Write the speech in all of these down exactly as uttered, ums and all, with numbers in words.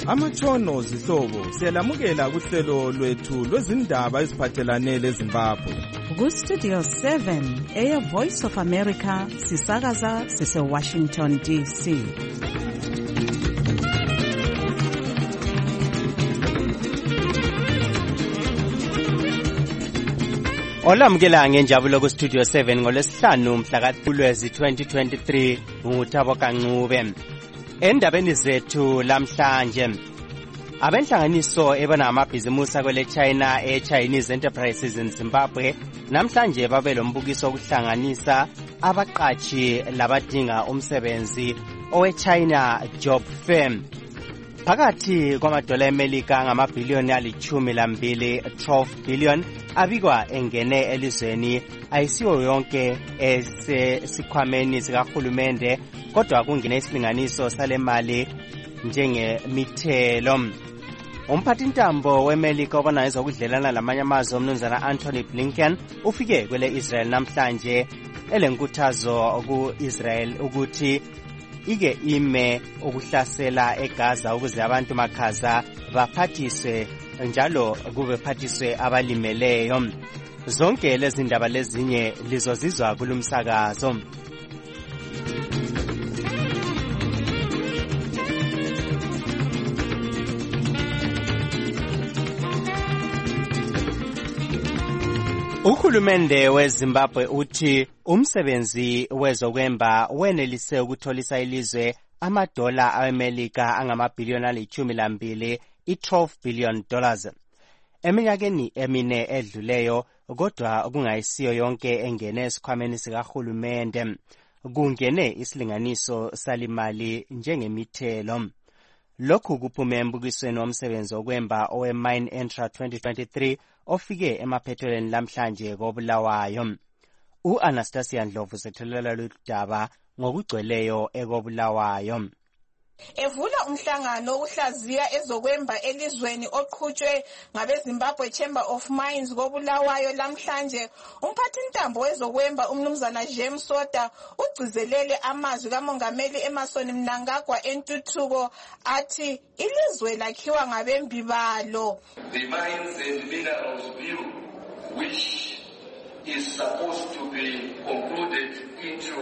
amatshono zihlobo siyalamukela kuhlelo lwethu lwezindaba eziphathelane leZimbabwe. Ku-Studio seven, Air Voice of America, sisakaza sise-Washington D C. Olamukela ngenjabulo ku Studio seven ngolesihlanu mhla kaThulwezi twenty twenty-three nguThabo Kancube. Endabeni zethu lamhlanje, abenhlanganiso ebona amabhizimusi akwele China e-Chinese Enterprises in Zimbabwe namhlanje babe lombukiso okuhlanganisa abaqatshi labadinga umsebenzi owe-China Job Fair. Phakathi kwamadola eMelika ngamabhiliyoni alichumi lambili, twelve billion, abikwa engene elizweni ayisiyo yonke esesikhwameni sikahulumende, kodwa kungene isilinganiso sale mali njengemithelo. Umphathintambo weMelika obona ngezokudlelana lamanye amazwe umnumzana Anthony Blinken ufike kwele Israel namhlanje elenkuthazo ku-Israel ukuthi ike ime ukuhlasela eGaza ukuze abantu makhaza baphathiswe njalo kube phathiswe abalimeleyo. Zonke lezi ndaba lezinye lizozizwa kulumsakazo. Uhulumende weZimbabwe uthi umsebenzi wezokwemba wenelise ukutholisa ilizwe amadola aweMelika angamabhiliyoni alichumi lambili, i-twelve billion dollars. Eminyakeni emine edluleyo, kodwa kungayisiyo yonke engene esikhwameni sikahulumende. Kungene isilinganiso salimali njengemithelo. Lokhu kuphume embukisweni womsebenzi wokwemba owe-Mine Entra twenty twenty-three ofike emaphethelweni lamhlanje koBulawayo. U-Anastasia Ndlovu sethulela ludaba ngokugcweleyo ekoBulawayo. Evula umhlangano wokuhlaziya ezokwemba elizweni oqhutshwe ngabeZimbabwe Chamber of Mines koBulawayo lamhlanje, umphathintambo wezokwemba umnumzana James Soda ugcizelele amazwi kaMongameli Emmerson Mnangagwa entuthuko athi ilizwe lakhiwa ngabembi balo. The Mines and Minerals Bill, which is supposed to be concluded into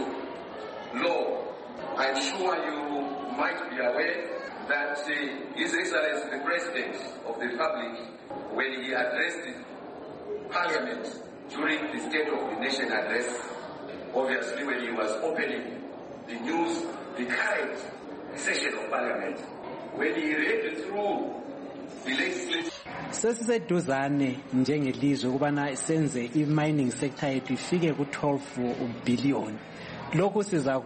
law, I'm sure you might be aware that uh, His Excellency the President of the Republic, when he addressed Parliament during the State of the Nation address, obviously when he was opening the news, the current session of Parliament, when he read through the legislation, sesiseduzane njengelizwe ukubana senze i-mining sector yethu ifike ku-twelve billion. Lokhu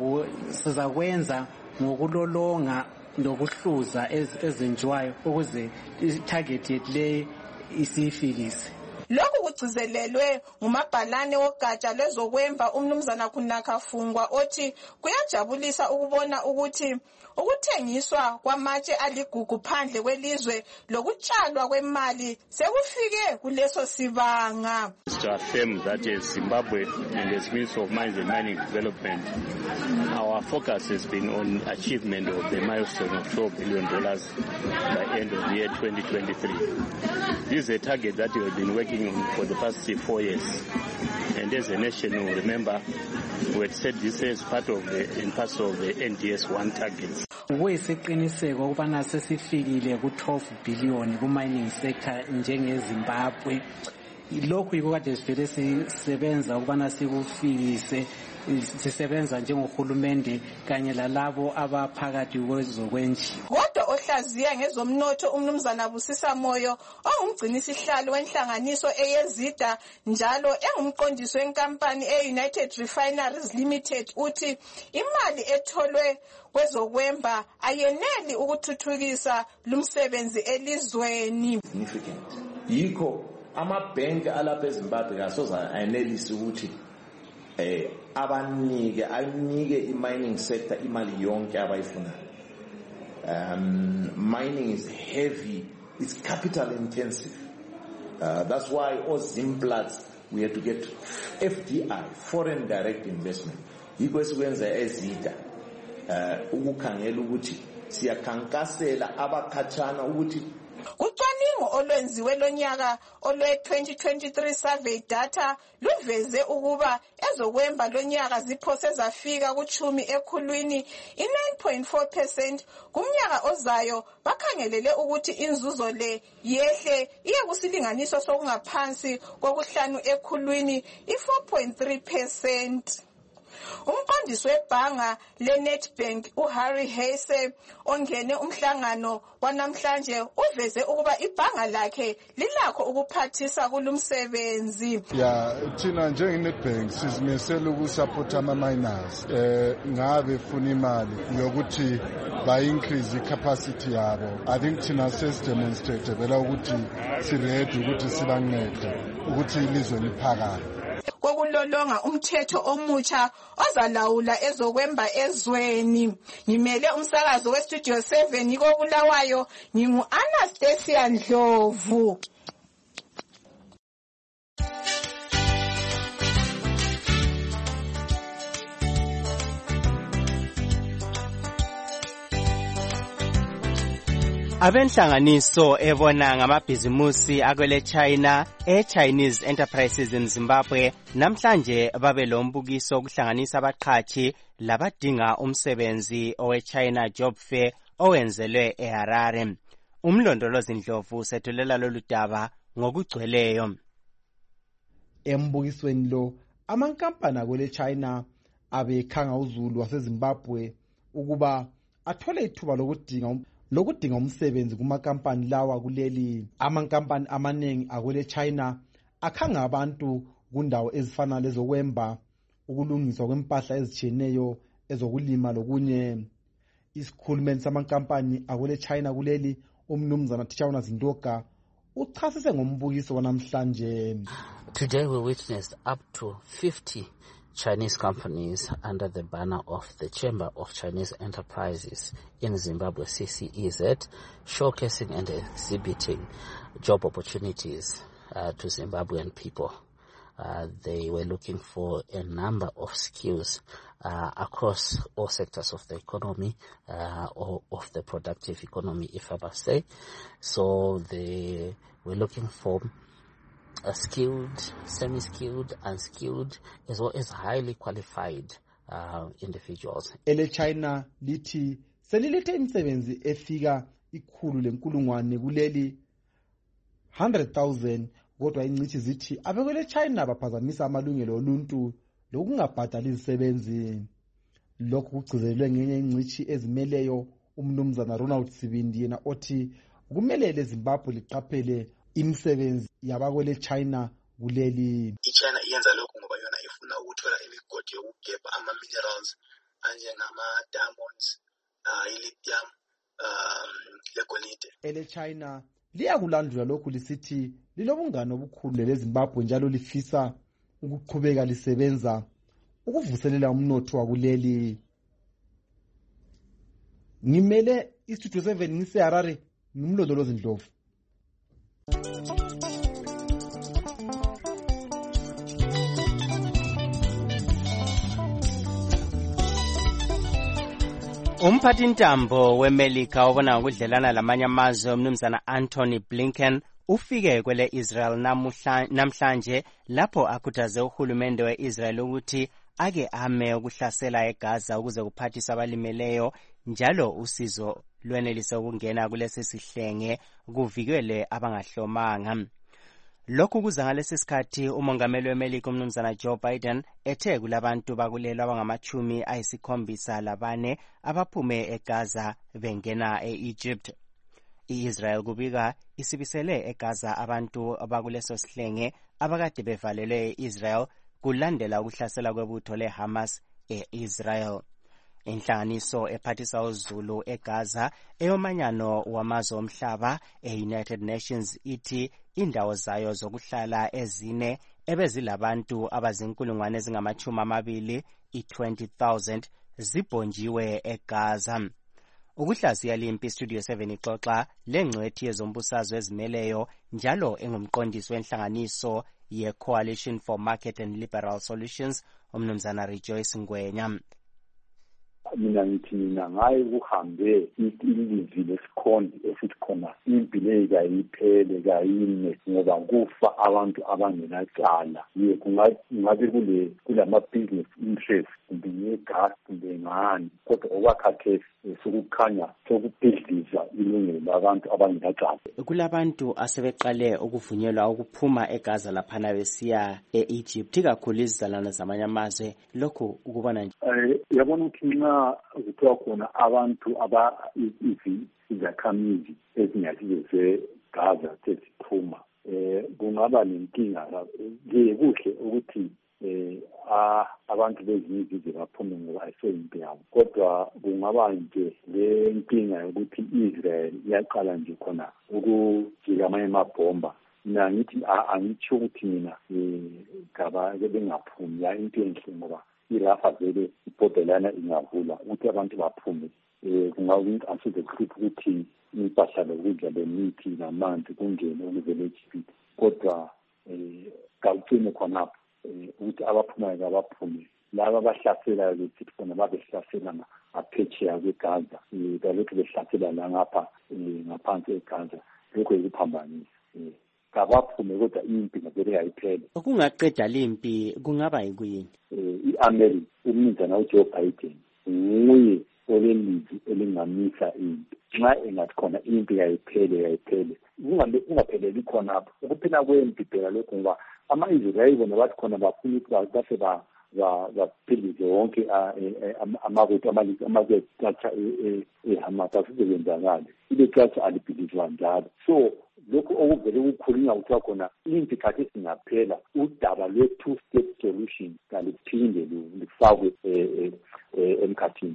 sizakwenza ngokulolonga nokuhluza ezenziwayo ukuze i-target yethu le isifikise. Lokhu kugcizelelwe ngumabhalane wogatsha lwezokwemba umnumzana Kunaka Fungwa othi kuyajabulisa ukubona ukuthi ukuthengiswa kwamatshe aligugu phandle kwelizwe lokutshalwa kwemali sekufike kuleso sibanga. To affirm that as Zimbabwe and as Ministry of Mines and Mining Development, our focus has been on achievement of the milestone of twelve billion dollars by end of the year twenty twenty-three. This is a target that we have been working on for the past four years. And as a nation, we remember we had said this as part of the in part of the N D S one targets. Wesiqiniseko ukubana sesifikile ku-twelve billion ku-mining sector njengeZimbabwe. Lokhu yiko kade sivele sisebenza ukubana sikufikise, sisebenza njengohulumende kanye lalabo abaphakathi kwezokwenjiwa. Kodwa ohlaziya ngezomnotho umnumzana Busisa Moyo ongumgcinisihlalo wenhlanganiso eyezida njalo engumqondisi wenkampani e-United Refineries Limited uthi imali etholwe kwezokwemba ayeneli ukuthuthukisa lumsebenzi elizweni. Yikho amabhenki alapha eZimbabwe kasoza ayenelisi ukuthi eh abanike anike i-mining sector imali yonke abayifuna. Um, mining is heavy, it's capital intensive. Uh, that's why all Zimplats we had to get F D I, foreign direct investment. Yikho esikwenza ezida uh ukukhangela ukuthi siyakhankasela abakhatshana ukuthi Kucwaningo olwenziwe lonyaka olwe twenty twenty-three survey data luveze ukuba ezokwemba lonyaka ziphose zafika kuchumi ekhulwini i nine point four percent. Kumnyaka ozayo bakhangelele ukuthi inzuzo le yehle iye kusilinganiso sokungaphansi kokuhlanu ekhulwini i four point three percent. Umqondisi webhanga leNetbank uHarry Hesse ongene umhlangano wanamhlanje uveze ukuba ibhanga lakhe lilakho ukuphathisa kulumsebenzi. Ya thina njengeNetbank sizimisela ukusupport ama miners eh ngabe funa imali yokuthi ba increase icapacity yabo. I think thina ses demonstrate vela ukuthi si ready ukuthi sibancede ukuthi ilizwe liphakame. Kokulolonga umthetho omutsha ozalawula ezokwemba ezweni. Ngimele umsakazo weStudio seven koBulawayo, ngingu Anastasia Ndlovu. Abenhlanganiso ebona ngamabhizimusi akwele China e-Chinese Enterprises in Zimbabwe namhlanje babe lombukiso okuhlanganisa abaqhashi labadinga umsebenzi owe-China Job Fair owenzelwe eHarare. Umlondolozi Ndlovu sethulela lolu daba ngokugcweleyo. Embukisweni lo amankampani akwele China abekhanga uzulu waseZimbabwe ukuba athole ithuba lokudinga lokudinga umsebenzi kumakampani lawa kuleli. Amankampani amaningi akwele China akhanga abantu kundawo ezifana lezokwemba, ukulungiswa kwempahla ezitshiyeneyo, ezokulima lokunye. Isikhulumeni samankampani akwele China kuleli umnumzana Tshawuna Zindoka uchasise ngombukiso wanamhlanje. Today we witnessed up to fifty Chinese companies under the banner of the Chamber of Chinese Enterprises in Zimbabwe, C C E Z, showcasing and exhibiting job opportunities uh, to Zimbabwean people. Uh, they were looking for a number of skills uh, across all sectors of the economy, uh, or of the productive economy, if I must say. So they were looking for a skilled, semi-skilled, unskilled, as well as highly qualified uh, individuals. Ele China lithi selilethe imisebenzi efika ikhulu lenkulungwane kuleli one hundred thousand, kodwa ingcithi zithi abekwele China baphazamisa amalungelo oluntu lokungabhadali izisebenzi. Lokhu kugcizelwe ngenye ingcithi ezimeleyo umnumzana Ronald Sibindi, yena othi kumele Zimbabwe liqaphele imisebenzi yabakwele China kuleli. iChina iyenza lokhu ngoba yona ifuna ukuthola imigodi yokugebha ama minerals anjengama diamonds, uh, lithium, um, legolide. Ele China liyakulandula lokhu lisithi lilobungane obukhulu leZimbabwe njalo lifisa ukuqhubeka lisebenza ukuvuselela umnotho wakuleli. Ngimele iStudio seven ngiseHarare, ngumlondolozi Ndlovu. Umphathintambo weMelika obona ngokudlelana lamanye amazwe umnumzana Anthony Blinken ufike kwele Israel namhlanje lapho akhuthaze uhulumende weIsrael ukuthi ake ame ukuhlasela eGaza ukuze kuphathisa abalimeleyo njalo usizo lwenelise ukungena kulesi sihlenge kuvikelwe abangahlomanga. Lokhu kuza ngalesi sikhathi umongameli weMelika umnumzana Joe Biden ethe kulabantu bakulelo abangamachumi ayisikhombisa labane abaphume eGaza bengena eEgypt. iIsrael kubika isibisele eGaza abantu abakuleso sihlenge abakade bevalelwe eIsrael kulandela ukuhlasela kwebutho leHamas eIsrael. Inhlanganiso ephathisa uZulu eGaza eyomanyano wamazwe omhlaba eUnited Nations ithi indawo zayo zokuhlala ezine ebezilabantu abazinkulungwane ezingamachumi amabili i-twenty thousand zibhonjiwe eGaza. Ukuhlaziya limpi Studio seven ixoxa lengcwethi yezombusazwe ezimeleyo njalo engumqondisi wenhlanganiso ye-Coalition for Market and Liberal Solutions umnumzana Rejoice Ngwenya. mina ngithi mina ngaye kuhambe ilizwi lesikhondi esithi khona impi leyi kayiphele kayime ngoba kufa abantu abangenacala. Ye kungabe kule kulama-business interest kumbe ngegas kumbe ngani, kodwa okwakhathesi sokukhanya sokubhidliza ilungelo labantu abangenacala. Kulabantu asebeqale ukuvunyelwa ukuphuma eGaza laphana besiya e-Egypt kakhulu izizalwane zamanye amazwe, lokhu ukubona nje? Eh yabona ukuthi nxa kuthiwa khona abantu aba izakhamizi ezinyathile zeGaza seziphuma, eh kungaba nenkinga. Ke kuhle ukuthi eh abantu bezinye izizwe baphume ngoba ayiseyimpi yabo, kodwa kungaba nje le nkinga yokuthi Israel iyaqala nje khona ukujika amanye amabhomba. Mina ngithi angitsho ukuthi mina gaba bengaphumi ya into enhle ngoba irafa vele ibhodlelana ingavula ukuthi abantu baphume. Eh kungaba asuke kuhlupha ukuthi impahla lokudla lemithi namanzi kungene ukuvele eGibhithe, kodwa eh kawugcine khonapho ukuthi abaphumayo abaphume. Laba abahlaselayo bethi bona babehlasela aphetsheya kweGaza, balokhu behlasela la ngapha ngaphansi eGaza, lokho yikuphambanisa. Kabaphume kodwa impi ngavele yayiphele. Okungaqeda limpi kungaba yikuyini? I-America, umnumzana uJoe Biden nguye olelizwi elingamisa impi. Nxa engathi khona impi yayiphele yayiphele kungapheleli khonapho. Ukuphela kwempi phela lokhu ngoba ama-Israyeli bona bathi khona bafuna ukuthi base baphilize wonke amabutho amazecatha eHamas asizenzakale. Ile catha aliphilizwa njalo. So lokhu okuvele kukhulunywa kuthiwa khona impi khathesi singaphela, udaba lwe-two-state solution kaliphinde lifakwe emkhathini.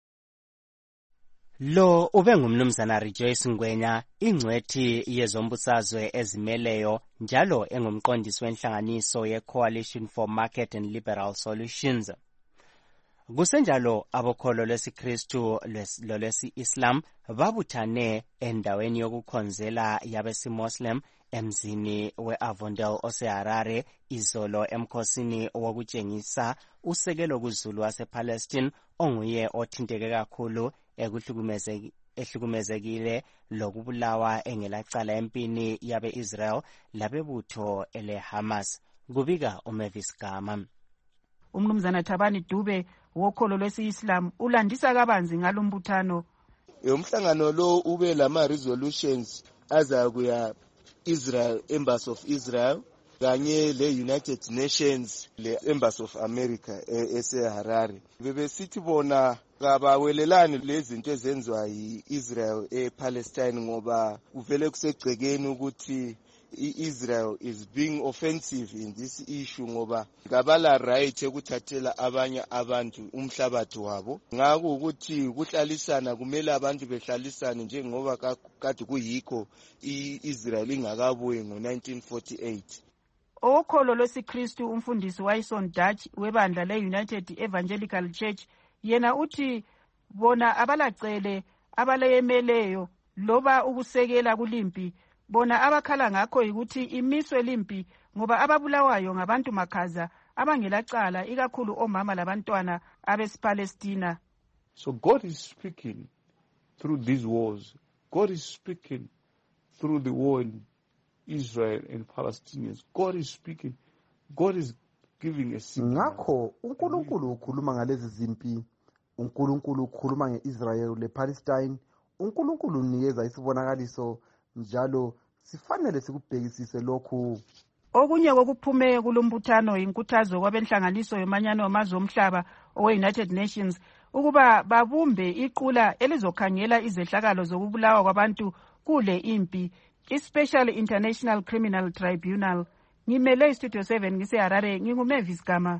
Lo ube ngumnumzana Rejoice Ngwenya, ingcwethi yezombusazwe ezimeleyo njalo engumqondisi wenhlanganiso ye-Coalition for Market and Liberal Solutions. Kusenjalo abokholo lwesiKristu lolwesi-Islam babuthane endaweni yokukhonzela yabesi-Muslim emzini we-Avondale oseHarare izolo emkhosini wokutshengisa usekelo kuZulu wasePalestine onguye othinteke kakhulu ehlukumezekile lokubulawa engelacala empini yabe-Israel labebutho ele-Hamas. Kubika uMavis Gama. Umnumzana Thabani Dube wokholo lwesi-Islam ulandisa kabanzi ngalombuthano. Umhlangano lo ube lama resolutions azakuya Israel, Embassy of Israel, kanye le-United Nations, le-Embassy of America eseHarare. Bebesithi bona kabawelelani lezinto ezenziwa yi-Israel ePalestine ngoba kuvele kusegcekeni ukuthi i-Israel is being offensive in this issue ngoba kabala right ekuthathela abanye abantu umhlabathi wabo. Ngakho ukuthi kuhlalisana kumele abantu behlalisane njengoba kade kuyikho i-Israel ingakabuyi ngo-nineteen forty-eight. Okholo lwesiKristu umfundisi Wayson Dutch webandla le-United Evangelical Church yena uthi bona abalacele abaleyemeleyo loba ukusekela kulimpi, bona abakhala ngakho ukuthi imiswe limpi ngoba ababulawayo ngabantu makhaza abangelacala, ikakhulu omama labantwana abesipalestina. So God is speaking through these wars. God is speaking through the war in Israel and Palestinians. God is speaking. God is giving a signal. Ngakho uNkulunkulu ukhuluma ngalezi zimpi, uNkulunkulu ukhuluma ngeIsrael lePalestine, uNkulunkulu unikeza isibonakaliso njalo sifanele sikubhekisise lokhu. Okunye kokuphume kulombuthano inkuthazo kwabenhlanganiso yomanyano wamazwe omhlaba owe-United Nations ukuba babumbe iqula elizokhangela izehlakalo zokubulawa kwabantu kule impi, i-Special International Criminal Tribunal. Ngimele iStudio seven ngiseHarare, nginguMavis Gama.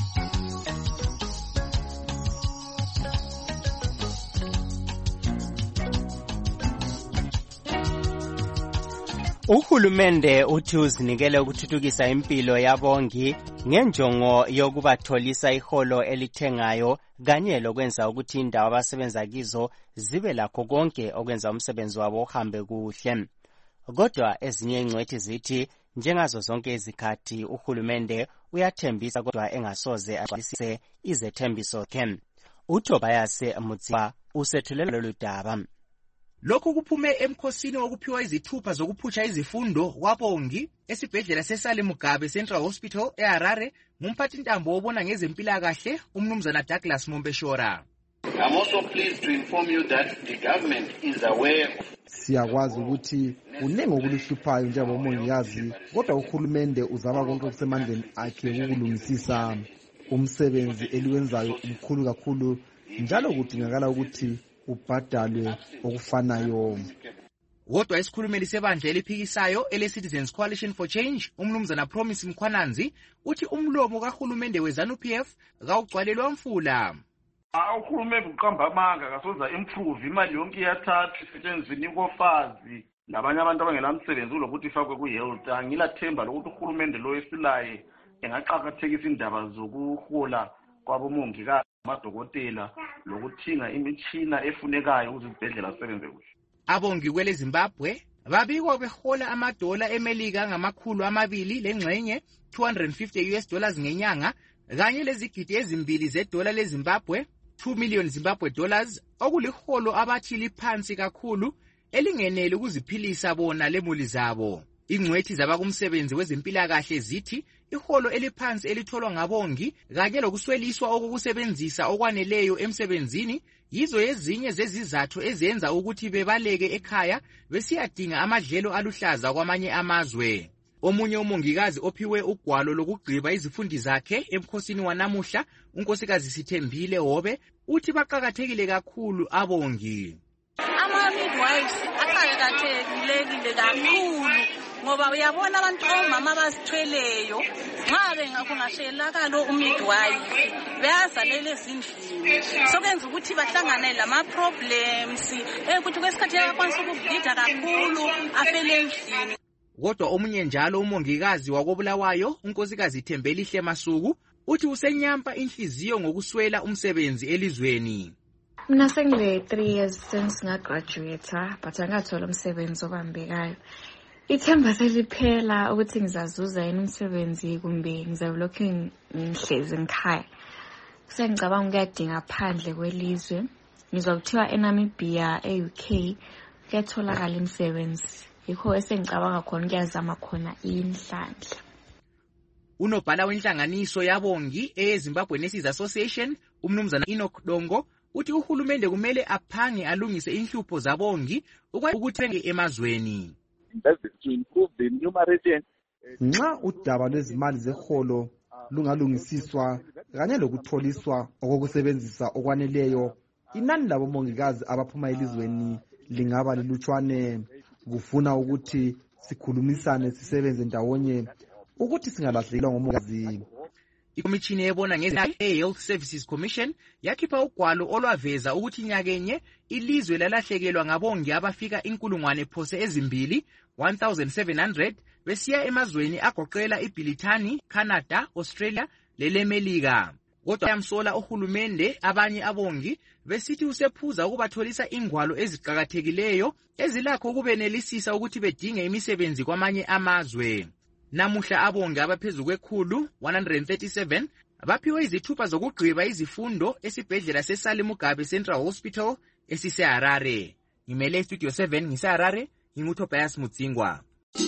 Uhulumende uthi uzinikele ukuthuthukisa impilo yabongi ngenjongo yokubatholisa iholo elithengayo kanye lokwenza ukuthi indawo abasebenza kizo zibe lakho konke okwenza umsebenzi wabo uhambe kuhle. Kodwa ezinye ingcwethi zithi njengazo zonke izikhathi uhulumende uyathembisa kodwa engasoze agcwalise izethembiso zakhe. uTobias Mutsiwa usethulela lolu daba. Lokhu kuphume emkhosini wokuphiwa izithupha zokuphutsha izifundo kwabongi esibhedlela seSally Mugabe Central Hospital eHarare ngumphathintambo wobona ngezempilakahle umnumzana Douglas Mombeshora. I'm also pleased to inform you that the government is aware of siyakwazi ukuthi kuningi okuluhluphayo njengomongikazi, kodwa uhulumende uzama konke okusemandleni akhe ukulungisisa. Umsebenzi eliwenzayo umkhulu kakhulu, njalo kudingakala ukuthi ubhadalwe okufanayo. Kodwa isikhulumeli sebandla eliphikisayo ele-Citizens Coalition for Change umnumzana Promise Mkhwananzi uthi umlomo kahulumende we-ZANU-P F kawugcwalelwa mfula. Uhulumende uqamba amanga kasoza improve imali yonke iyathathwa isetshenziswe nikofazi labanye abantu abangelamsebenzi ulokuthi ifakwe ku-health. Angilathemba lokuthi uhulumende lo esilaye engaqakathekisa indaba zokuhola kwabomongikazi amadokotela lokuthinga imitshina efunekayo ukuze izibhedlela zisebenze kuhle. Abongi kwele Zimbabwe babikwa behola amadola eMelika angamakhulu amabili lengxenye two hundred fifty U S dollars ngenyanga kanye lezigidi ezimbili zedola leZimbabwe two million Zimbabwe dollars okuliholo abathi liphansi kakhulu elingenele ukuziphilisa bona lemuli zabo. Ingcwethi zabakumsebenzi wezempilakahle zithi iholo eliphansi elitholwa ngabongi kanye lokusweliswa okokusebenzisa okwaneleyo emsebenzini yizo ezinye zezizathu ezenza ukuthi bebaleke ekhaya besiyadinga amadlelo aluhlaza kwamanye amazwe. Omunye umongikazi ophiwe ugwalo lokugqiba izifundi zakhe emkhosini wanamuhla unkosikazi Sithembile Hobe uthi baqhakathekile kakhulu abongi. Ama midwives aqhakathekile kakhulu ngoba uyabona abantu omama abazithweleyo nxa bengakungashelakalo umidwife beyazalela ezindlini sokwenza ukuthi bahlangane lama problems ukuthi kwesikhathi yakwanisa ukubhida kakhulu afele endlini. Kodwa omunye njalo umongikazi wakobulawayo unkosikazi Thembelihle Masuku uthi usenyampa inhliziyo ngokuswela umsebenzi elizweni. Mina sengile three years since ngagraduate but angathola umsebenzi obambekayo. Ithemba seliphela ukuthi ngizazuza yini umsebenzi kumbe ngizalokhu ngihlezi ngikhaya. Sengicabanga ukuyadinga phandle kwelizwe. Ngizwa kuthiwa eNamibia e-U K kuyatholakala umsebenzi. Yikho esengicabanga khona ukuyazama khona inhlanhla. Unobhala wenhlanganiso yabongi eZimbabwe Nurses Association umnumzana Enoch Dongo uthi uhulumende kumele aphange alungise inhlupho zabongi ukuthi emazweni. Nxa udaba lwezimali zeholo lungalungisiswa kanye lokutholiswa okokusebenzisa okwaneleyo, inani labo mongikazi abaphuma elizweni lingaba lilutshwane. Kufuna ukuthi sikhulumisane sisebenze ndawonye ukuthi singalahlekelwa ngomongikazi. Ikomishini ebona ngeHealth Services Commission yakhipha ugwalo olwaveza ukuthi nyakenye ilizwe lalahlekelwa ngabongi abafika inkulungwane phose ezimbili one thousand seven hundred besiya emazweni agoqela iBrithani, Canada, Australia lelemelika. Kodwa yamsola uhulumende abanye abongi besithi usephuza ukubatholisa ingwalo eziqhakathekileyo ezilakho ukubenelisisa ukuthi bedinge imisebenzi kwamanye amazwe. Namuhla abongi abaphezulu kwekhulu one hundred thirty-seven baphiwe izithupha zokugqiba izifundo esibhedlela seSally Mugabe Central Hospital esiseHarare. Ngimele Studio seven ngiseHarare, nginguTobias Mutsingwa.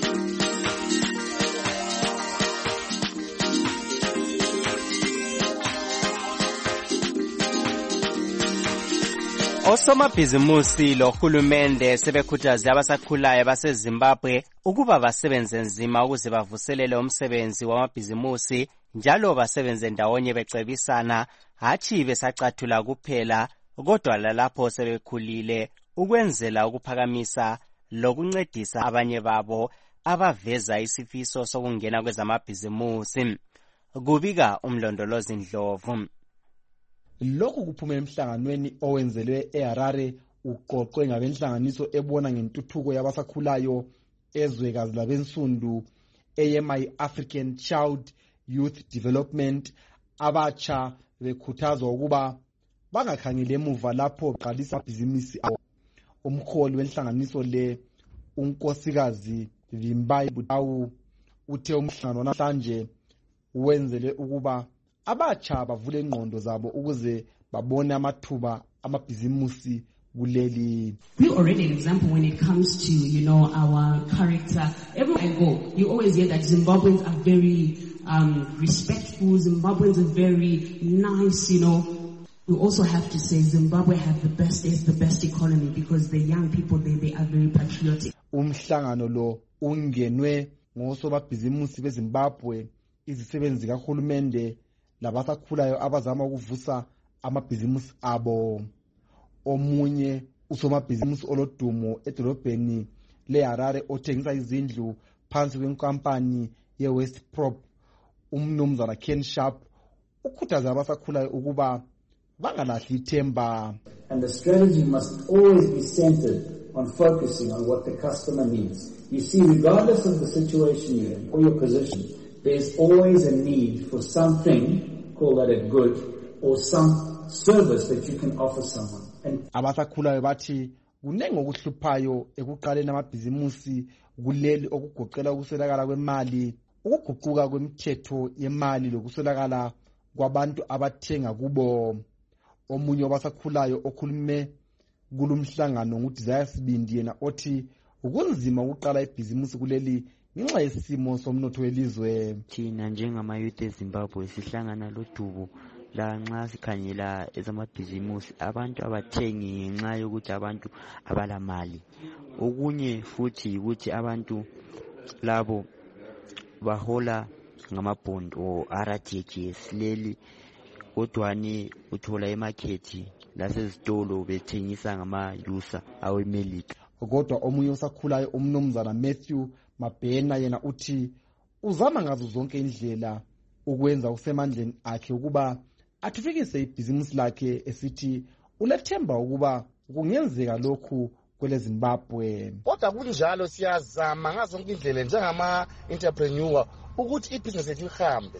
Osomabhizimusi lohulumende sebekhuthaze abasakhulayo baseZimbabwe ukuba basebenze nzima ukuze bavuselele umsebenzi wamabhizimusi njalo basebenze ndawonye becebisana hatshi besacathula kuphela kodwa lalapho sebekhulile ukwenzela ukuphakamisa lokuncedisa abanye babo abaveza isifiso sokungena kwezamabhizimusi. Kubika umlondolozi Ndlovu. Lokhu kuphume emhlanganweni owenzelwe eHarare uqoqwe ngabenhlanganiso ebona ngentuthuko yabasakhulayo ezwekazi labensundu A M I African Child Youth Development. Abatsha bekhuthazwa ukuba bangakhangeli emuva lapho beqalisa ibhizinisi abo. Umholi wenhlanganiso le unkosikazi Vimbayi Butawu uthe umhlangano namhlanje wenzele ukuba abatsha bavule ingqondo zabo ukuze babone amathuba amabhizimusi kuleli. We already an example when it comes to, you know, our character. Everywhere I go, you always hear that Zimbabweans are very um, respectful, Zimbabweans are very nice, you know. We also have to say Zimbabwe have the best, is the best economy because the young people there, they are very patriotic. Umhlangano lo ungenwe ngosobabhizimusi beZimbabwe, izisebenzi kahulumende labasakhulayo abazama ukuvusa amabhizimusi abo. Omunye usomabhizimusi olodumo edolobheni leHarare othengisa izindlu phansi kwenkampani yeWest Prop, umnumzana Ken Sharp, ukhuthaza abasakhulayo ukuba bangalahli ithemba. And the strategy must always be centered on focusing on what the customer needs. You see, regardless of the situation you're in or your position, there's always a need for something, call that a good, or some service that you can offer someone. Abasakhulayo bathi kunenge okuhluphayo ekuqaleni amabhizimusi kuleli okugoqela ukuswelakala kwemali, ukuguquka kwemithetho yemali lokuswelakala kwabantu abathenga kubo. Omunye wabasakhulayo okhulume kulumhlangano nguDesire Sibindi yena othi ukunzima ukuqala ibhizimusi kuleli ngenxa yesimo somnotho welizwe. Thina njengama youth eZimbabwe sihlangana lodubo la nxa sikhangela ezamabhizimusi abantu abathengi ngenxa yokuthi abantu abalamali. Okunye futhi ukuthi abantu labo bahola ngamabond o R T G S leli kodwani uthola emarket lasezitolo bethengisa ngama-yusa awemelika. Kodwa omunye osakhulayo umnumzana Matthew Mabhena yena uthi uzama ngazo zonke indlela ukwenza usemandleni akhe ukuba athufikise ibhizimusi lakhe esithi ulethemba ukuba kungenzeka lokhu kwele Zimbabwe. Kodwa kunjalo siyazama ngazo zonke indlela njengama entrepreneur ukuthi ibhizinisi lethu ihambe.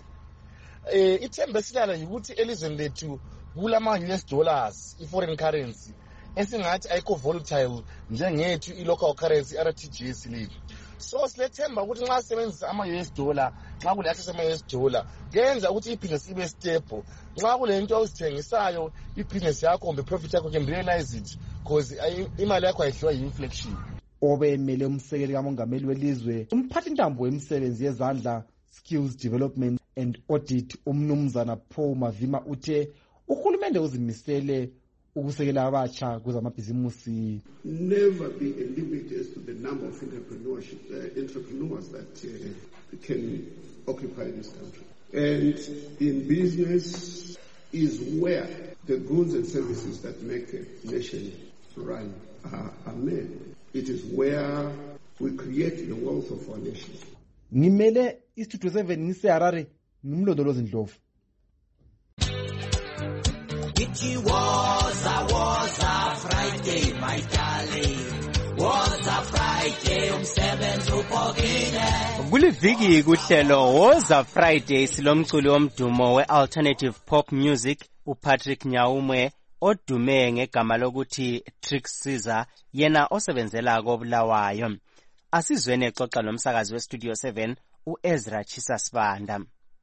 Eh ithemba silala ukuthi elizweni lethu kulama U S dollars i-foreign currency esingathi ayikho volatile njengethu i-local currency R T G S leyo. So silethemba ukuthi nxa sisebenzisa ama-U S dollar, nxa kule access ama-U S dollar kuyenza ukuthi ibhizinisi ibe stable. Nxa kule nto oyithengisayo ibhizinisi yakho kumbe profit yakho can realize it because imali yakho ayidliwa yi-inflation. Obemele umsekeli kamongameli welizwe umphathi ntambo wemisebenzi yezandla Skills Development and Audit umnumzana Paul Mavima uthe uhulumende uzimisele ukusekela abatsha kwezamabhizimusi. Never be a limit as to the number of entrepreneurship uh, entrepreneurs that uh, can occupy this country. And in business is where the goods and services that make a nation run are, are made. It is where we create the wealth of our nation. Ngimele istudio seven ngiseHarare ngimlondolozi Ndlovu. It was a was a Friday, my darling. Was a Friday umsebenzi upokile. Kuliviki kuhlelo was a Friday silomculi womdumo we-alternative pop music uPatrick Nyawumwe odume ngegama lokuthi Trix Caesar yena osebenzela koBulawayo. Asizweni exoxa nomsakazi weStudio seven uEzra Chisa Sibanda.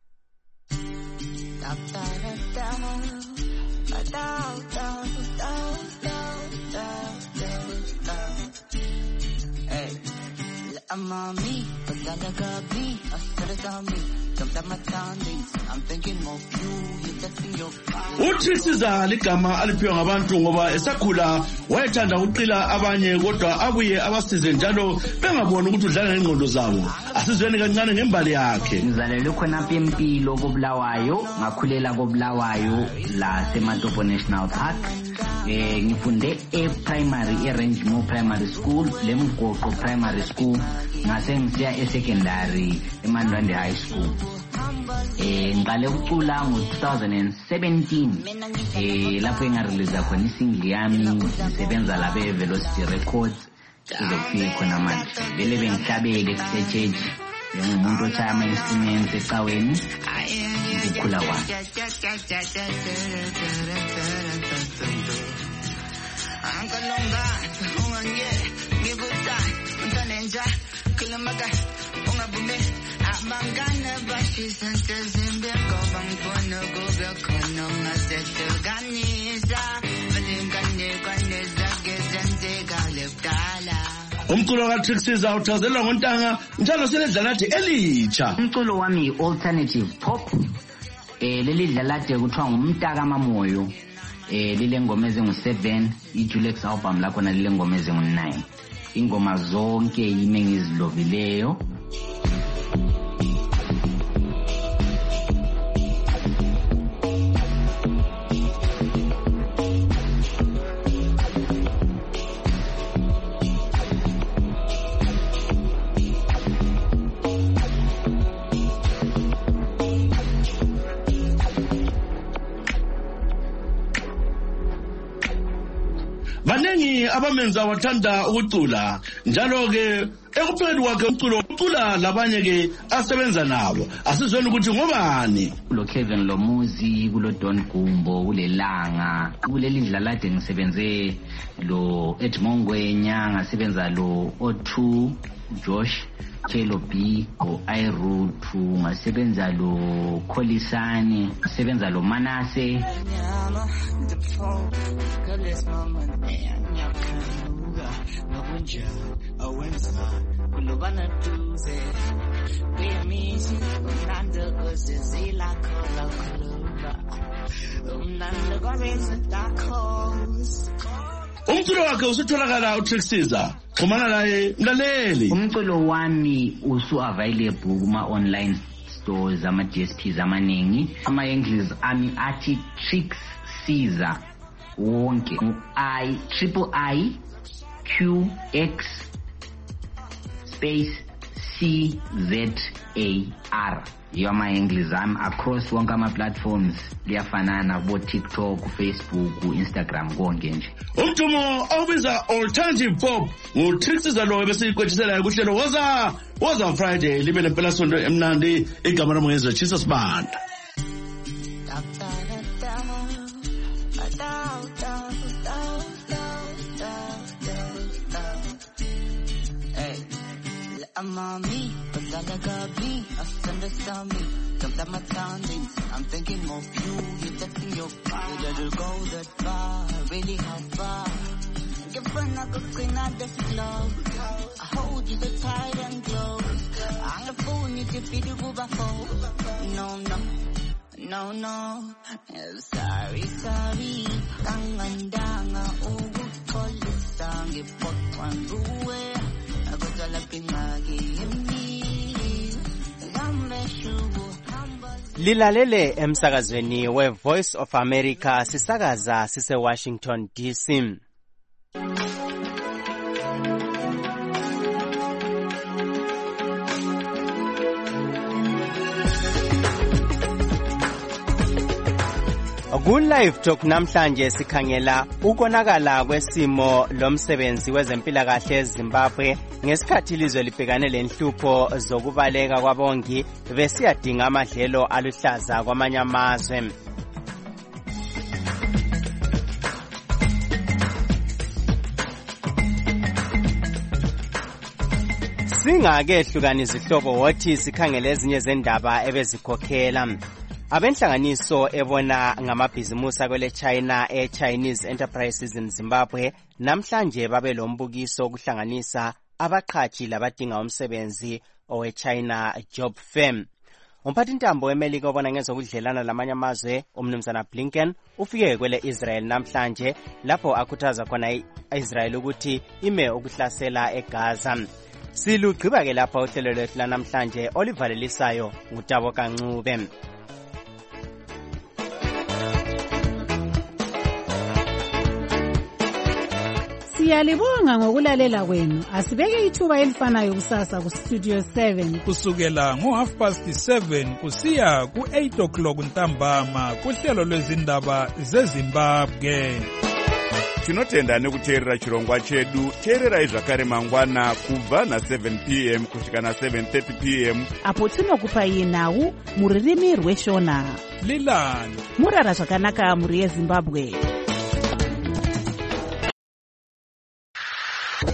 Mommy, but that got me. I started on me. Come down my towns. I'm thinking of you. You're touching your fire. Uthi siza ligama aliphiwa ngabantu ngoba esakhula wayethanda uqila abanye kodwa abuye abasize njalo bengabona ukuthi udlala ngengqondo zabo. Asizweni kancane ngembali yakhe. Ngizalelwe khona apha empilo koBulawayo, ngakhulela koBulawayo la Sematopo National Park. Eh ngifunde e-primary e-Rangemore Primary School, Lemgoqo Primary School, ngase ngisiya e-secondary eMandwande High School. Eh ngiqale ukucula ngo-two thousand seventeen eh lapho engarelease khona isingle yami ngisebenza la be-Velocity Records kuze kufike khona manje. Vele bengihlabele kusechechi njengomuntu oshaya ama-instruments ecaweni ukukhula kwami. Ankalonga, ungangiyele, ngikuta, untanenja, khulumaga, ungabume, Umculo kaTrixiza uthazelwa ngontanga njalo seledlalathi elitsha. Umculo wami alternative pop. Eh leli dlalade kuthiwa ngumntaka mamoyo. Eh lile ngoma ezingu seven, iJulex album lakho na lile ngoma ezingu nine. Ingoma zonke yimi ngizilovileyo. Banengi abamenza wathanda ukucula njalo ke ekupheli kwakhe uculo ucula labanye ke asebenza nabo asizweni ukuthi ngobani kulo Kevin Lomuzi kulo Don Gumbo kulelanga kuleli dlalade ngisebenze lo Edmongwenya ngasebenza lo O two Josh Kelo B o Iroot ngasebenza lo Kholisani ngasebenza lo Manase umculo wakhe usutholakala uTrixiza xhumana naye mlaleli. Umculo wami usu available kuma online stores ama D S Ps amaningi ama English ami athi Trixiza wonke I triple I Q X space C Z A R. You are my English. I'm across wonke ama platforms liyafanana bo TikTok, Facebook, Instagram konke nje. Umdumo awubiza alternative pop nguTrixiza lo bese iqwethisela kuhlelo woza woza Friday libe lempela sonto emnandi igama lami ngezwe Chisa Sibanda. I'm on me, but I got me, I understand me. Don't let my soundings, I'm thinking of you, you're touching your body. That'll go that far, really how far. Your friend, I could clean out the flow. I hold you so tight and close. I'm a fool, need to be the Uber phone. No, no, no, no. Sorry, sorry. Kangandanga, ugu kolisang, ipot one ruwe. Lilalele emsakazweni we Voice of America sisakaza sise Washington D C. Ku live talk namhlanje sikhangela ukonakala kwesimo lomsebenzi wezempilakahle eZimbabwe ngesikhathi ilizwe libhekane lenhlupho zokubaleka kwabongi besiyadinga amadlelo aluhlaza kwamanye amazwe. Singake hlukana izihlobo wothi sikhangele ezinye zendaba ebezikhokhela. Abenhlanganiso ebona ngamabhizimusi akwele China e-Chinese Enterprises in Zimbabwe namhlanje babe lombukiso okuhlanganisa abaqhashi labadinga umsebenzi owe-China Job Fair. Umphathintambo weMelika obona ngezokudlelana lamanye amazwe umnumzana Blinken ufike kwele Israel namhlanje lapho akhuthaza khona i-Israel ukuthi ime ukuhlasela eGaza. Silugqiba ke lapha uhlelo lwethu lanamhlanje olivalelisayo ngutabo kancube. Siyalibonga ngokulalela kwenu. Asibeke ithuba elifanayo kusasa ku Studio seven kusukela ngo half past seven kusiya ku eight o'clock ntambama kuhlelo lwezindaba zeZimbabwe. Tinotenda nekuteerera chirongwa chedu. Teererai zvakare mangwana kubva na seven p m kusvika na seven thirty p m apo tinokupai nhau muririmi rweshona. Lilani murara zvakanaka muri yeZimbabwe.